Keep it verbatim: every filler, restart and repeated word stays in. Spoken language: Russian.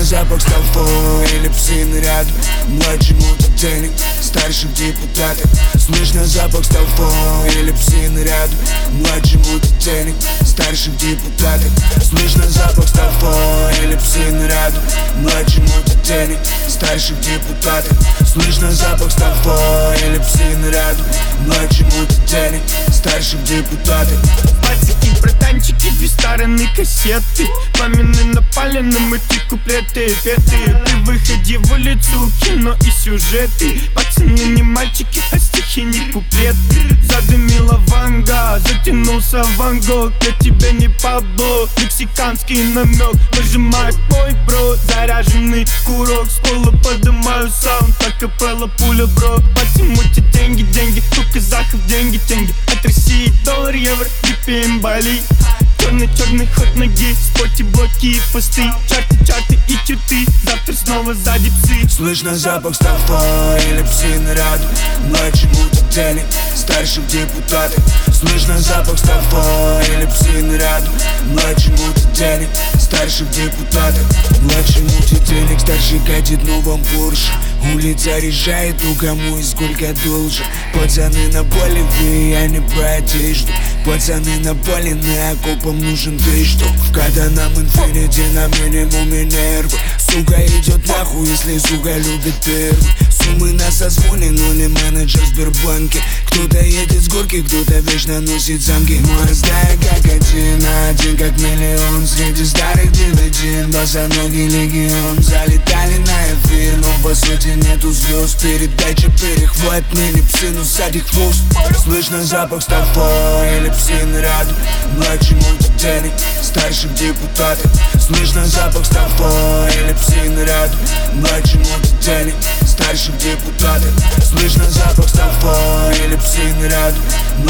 запах стафо или псы наряду. Младший мутит денег, старших депутатов. Слышно запах стафо или псы наряду. Младший мутит денег, старших депутатов. Слышно запах стафо или псы наряду. Младший мутит денег, старших депутатов. Слышно запах стафо или псы наряду. Младший мутит денег, старших депутатов. Пацики, братанчики, две стороны кассеты. Мамины напалены, эти куплеты петы. При выходе в улицу кино и сюжеты. Пацаны не мальчики, а стихи не куплеты. Задымила ванга, затянулся Ван Гог. Я тебе не Пабло, мексиканский намек. Нажимает мой бро, заряженный курок. С пола подымаю саунд, акапелла пуля, бро. Потимуйте деньги, деньги, у казахов деньги, деньги. От России доллар, евро, бипим, Бали. Черный-черный ход ноги, спорти, блоки и посты. Чарты, чарты и чуты, завтра снова сзади псы. Слышно запах стафо или псы наряду. Младший мутит денег, старших депутатов. Слышно запах стафо или псы наряду. Младший мутит денег, старших депутатов. Младший мутит денег, старший катит новом Порше. Улица решает, у кому и сколько должен. Пацаны на поле, вы, я не про одежду. Пацаны на поле, на окопам нужен ты что? Когда нам инфинити на минимуме нервы. Сука идет нахуй, если сука любит первый. Суммы на созвоне, но не менеджер в Сбербанке. Кто-то едет с горки, кто-то вечно носит замки. Мы стая как один на один, как миллион. Среди старых девятин, босоногий легион. Залетали на эфир, но по сути нету звезд. Передача перехват, ныне псы, но сзади хвост. Слышно запах стафо или псы наряду. Младший мутит денег, старших депутатов. Слышно запах стафо или псы наряду. Младший мутит денег, старших депутатов. Слышно запах стафо или псы наряду.